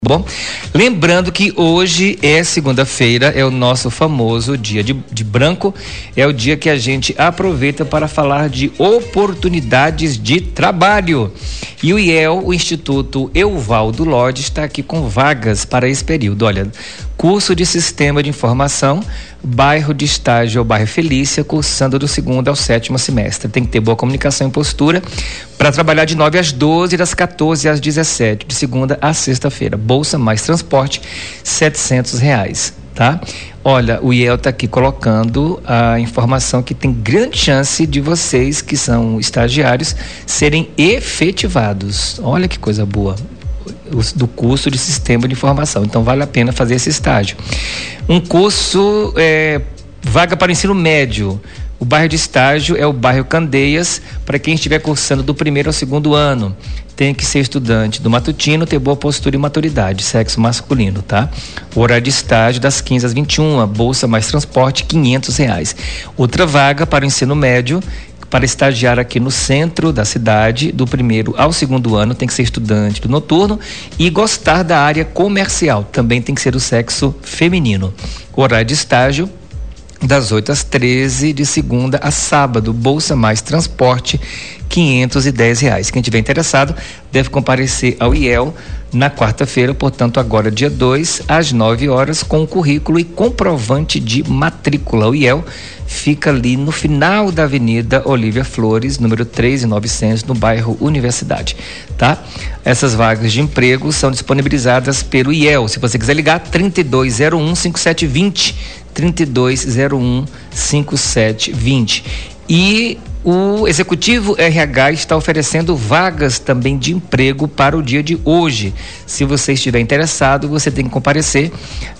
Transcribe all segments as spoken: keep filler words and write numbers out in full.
Bom, lembrando que hoje é segunda-feira, é o nosso famoso dia de, de branco, é o dia que a gente aproveita para falar de oportunidades de trabalho. E o I E L, o Instituto Evaldo Lodge, está aqui com vagas para esse período. Olha, curso de Sistema de Informação, bairro de estágio, bairro Felícia, cursando do segundo ao sétimo semestre. Tem que ter boa comunicação e postura para trabalhar de nove às doze, das quatorze às dezessete, de segunda a sexta-feira. Bolsa mais transporte, setecentos reais, tá? Olha, o I E L está aqui colocando a informação que tem grande chance de vocês que são estagiários serem efetivados. Olha que coisa boa. Do curso de Sistema de Informação, então vale a pena fazer esse estágio. Um curso, é, vaga para o ensino médio. O bairro de estágio é o bairro Candeias, para quem estiver cursando do primeiro ao segundo ano. Tem que ser estudante do matutino, ter boa postura e maturidade, sexo masculino, tá? O horário de estágio das quinze às vinte e uma, bolsa mais transporte, quinhentos reais. Outra vaga para o ensino médio, para estagiar aqui no centro da cidade, do primeiro ao segundo ano, tem que ser estudante do noturno e gostar da área comercial, também tem que ser do sexo feminino. O horário de estágio das oito às treze, de segunda a sábado, bolsa mais transporte, quinhentos e dez reais. Quem tiver interessado deve comparecer ao I E L na quarta-feira, portanto agora dia dois, às nove horas, com o currículo e comprovante de matrícula. O I E L fica ali no final da Avenida Olívia Flores, número três mil e novecentos, no bairro Universidade, tá? Essas vagas de emprego são disponibilizadas pelo I E L. Se você quiser ligar, trinta e dois zero um, cinquenta e sete vinte, trinta e dois zero um, cinquenta e sete vinte. E o Executivo R H está oferecendo vagas também de emprego para o dia de hoje. Se você estiver interessado, você tem que comparecer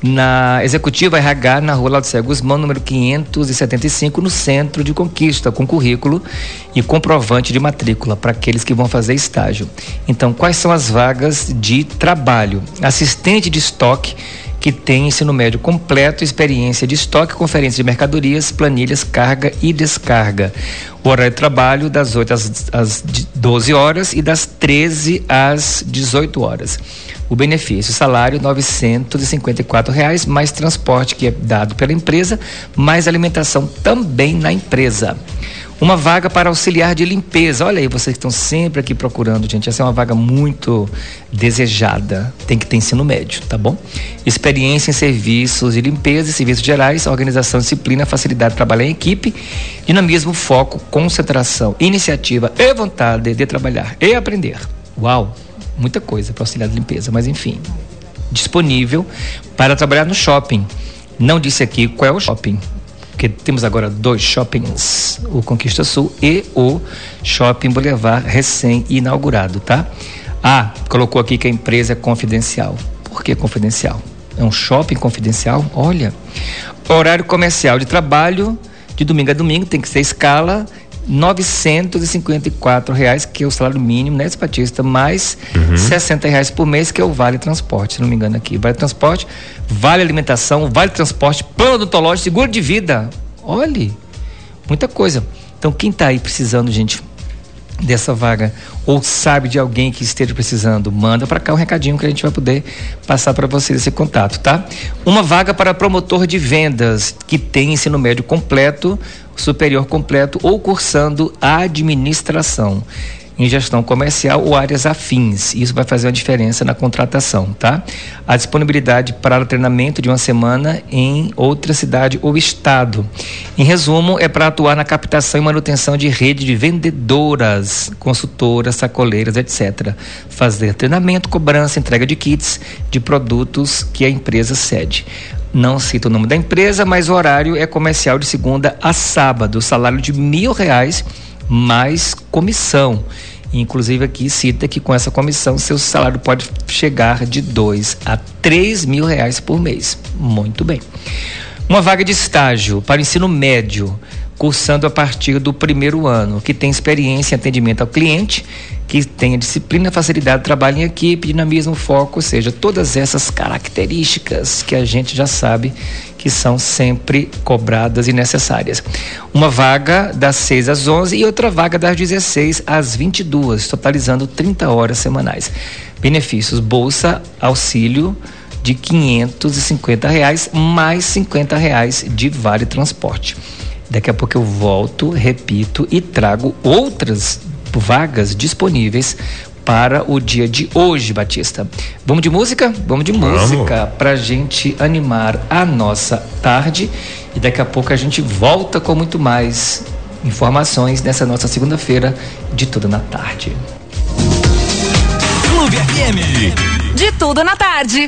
na Executivo R H, na rua Laudicea Guzmão, número quinhentos e setenta e cinco, no centro de Conquista, com currículo e comprovante de matrícula para aqueles que vão fazer estágio. Então, quais são as vagas de trabalho? Assistente de estoque, que tem ensino médio completo, experiência de estoque, conferência de mercadorias, planilhas, carga e descarga. O horário de trabalho das oito às, às doze horas e das treze às dezoito horas. O benefício, salário novecentos e cinquenta e quatro reais, mais transporte que é dado pela empresa, mais alimentação também na empresa. Uma vaga para auxiliar de limpeza. Olha aí, vocês que estão sempre aqui procurando, gente. Essa é uma vaga muito desejada. Tem que ter ensino médio, tá bom? Experiência em serviços de limpeza e serviços gerais, organização, disciplina, facilidade de trabalhar em equipe, dinamismo, foco, concentração, iniciativa e vontade de trabalhar e aprender. Uau! Muita coisa para auxiliar de limpeza, mas enfim. Disponível para trabalhar no shopping. Não disse aqui qual é o shopping, porque temos agora dois shoppings, o Conquista Sul e o Shopping Boulevard, recém-inaugurado, tá? Ah, colocou aqui que a empresa é confidencial. Por que confidencial? É um shopping confidencial? Olha, horário comercial de trabalho, de domingo a domingo, tem que ser escala, novecentos e cinquenta e quatro reais, que é o salário mínimo, né, Batista, mais uhum. sessenta reais por mês, que é o vale transporte, se não me engano aqui. Vale transporte, vale alimentação, vale transporte, plano odontológico, seguro de vida. Olhe, muita coisa. Então, quem está aí precisando, gente, dessa vaga, ou sabe de alguém que esteja precisando, manda para cá um recadinho que a gente vai poder passar para vocês esse contato, tá? Uma vaga para promotor de vendas que tem ensino médio completo, superior completo ou cursando administração em gestão comercial ou áreas afins. Isso vai fazer uma diferença na contratação, tá? A disponibilidade para o treinamento de uma semana em outra cidade ou estado. Em resumo, é para atuar na captação e manutenção de rede de vendedoras, consultoras, sacoleiras, etcétera. Fazer treinamento, cobrança, entrega de kits de produtos que a empresa cede. Não cita o nome da empresa, mas o horário é comercial de segunda a sábado. Salário de mil reais mais comissão. Inclusive aqui cita que com essa comissão seu salário pode chegar de dois a três mil reais por mês. Muito bem. Uma vaga de estágio para ensino médio, cursando a partir do primeiro ano, que tem experiência em atendimento ao cliente, que tenha disciplina, facilidade de trabalho em equipe, dinamismo, foco, ou seja, todas essas características que a gente já sabe que são sempre cobradas e necessárias. Uma vaga das seis às onze e outra vaga das dezesseis às vinte e duas, totalizando trinta horas semanais. benefícios: bolsa, auxílio de quinhentos e cinquenta reais, mais cinquenta reais de vale transporte. Daqui a pouco eu volto, repito e trago outras vagas disponíveis para o dia de hoje, Batista. Vamos de música? Vamos de Vamos. música pra gente animar a nossa tarde, e daqui a pouco a gente volta com muito mais informações nessa nossa segunda-feira de Tudo na Tarde. Clube F M de Tudo na Tarde.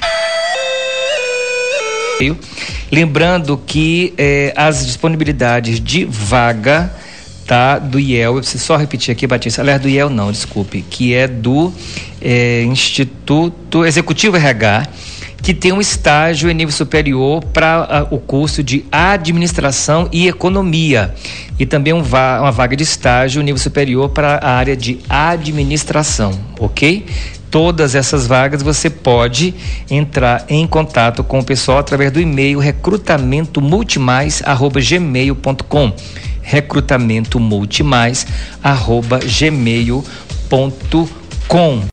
Lembrando que eh, as disponibilidades de vaga, tá, do I E L, eu preciso só repetir aqui, Batista, aliás, do I E L não, desculpe, que é do eh, Instituto Executivo R H, que tem um estágio em nível superior para uh, o curso de Administração e Economia, e também um va- uma vaga de estágio em nível superior para a área de Administração, ok? Todas essas vagas você pode entrar em contato com o pessoal através do e-mail recrutamento multimais arroba gmail ponto com, recrutamento multimais arroba gmail ponto com.